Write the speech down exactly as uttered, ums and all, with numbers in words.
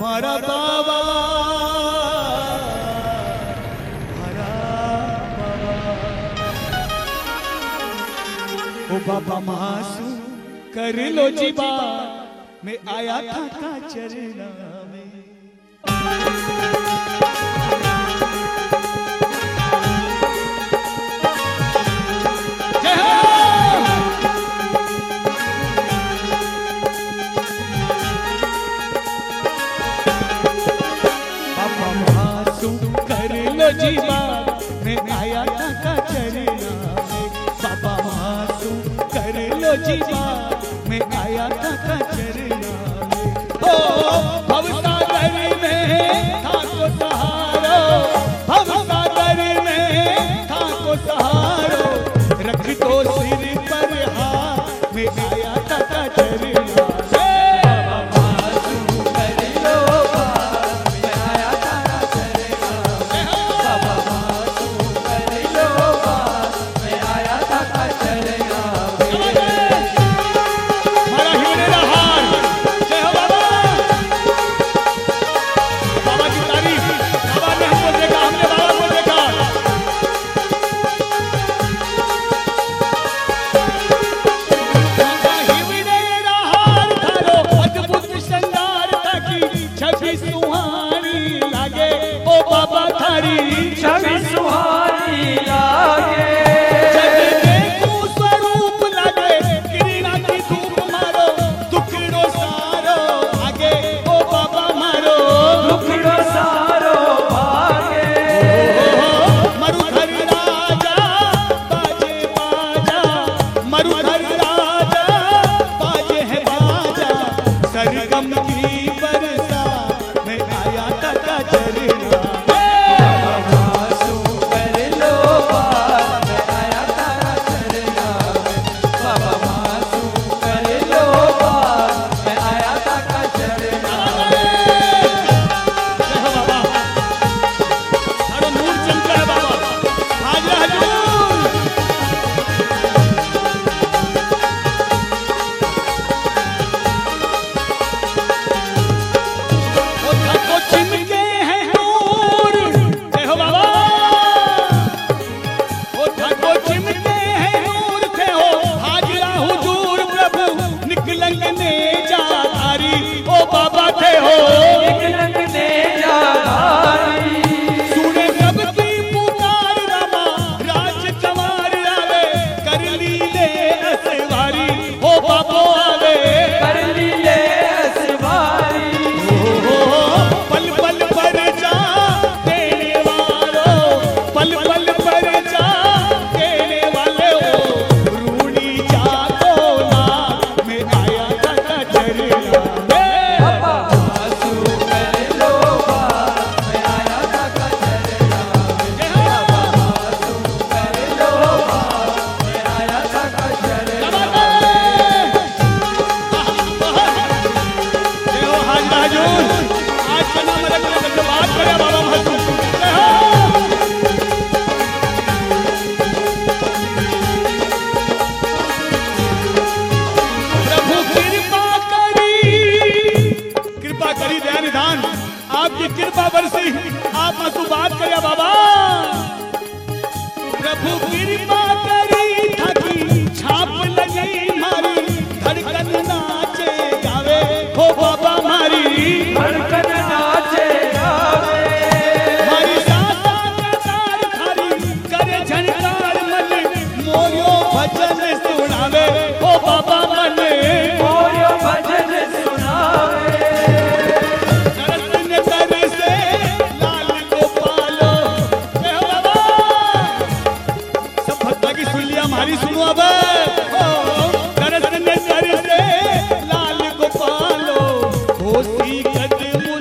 मारा बाबा मारा बाबा ओ बाबा मासूम कर लो जी बात मैं आया था का चरना में बाबा मासूम कर लो जी बात मैं आया था का चरना में बाबा मासूम कर लो जी बात मैं आया था का चरना में ओ भवसागर में था को सहारो भवसागर में था को सहारो रख दो सिर पर हाथ मैं आया था का चरना छवि सुहानी लागे जब देखूं स्वरूप लागे किरणा की धूप मारो दुखड़ो सारो आगे ओ बाबा मारो दुखड़ो सारो भागे मरुधर राजा बाजे बाजा मरुधर राजा बाजे है बाजा सरगम की बरसा मैं आया था का चरना आपकी कृपा बरसी आप मसू बात करे बाबा प्रभु कृपा करी थकी छाप लगी मारी धड़कन नाचे गावे हो बाबा मारी धड़कन नाचे गावे मारी साता कतार थारी करे झनकार मन मोयो भजन सुनावे हो बाबा मन मोयो भजन सुनावे हमारी सुनो अब दरस नजर से लाल गोपालो होसी कदम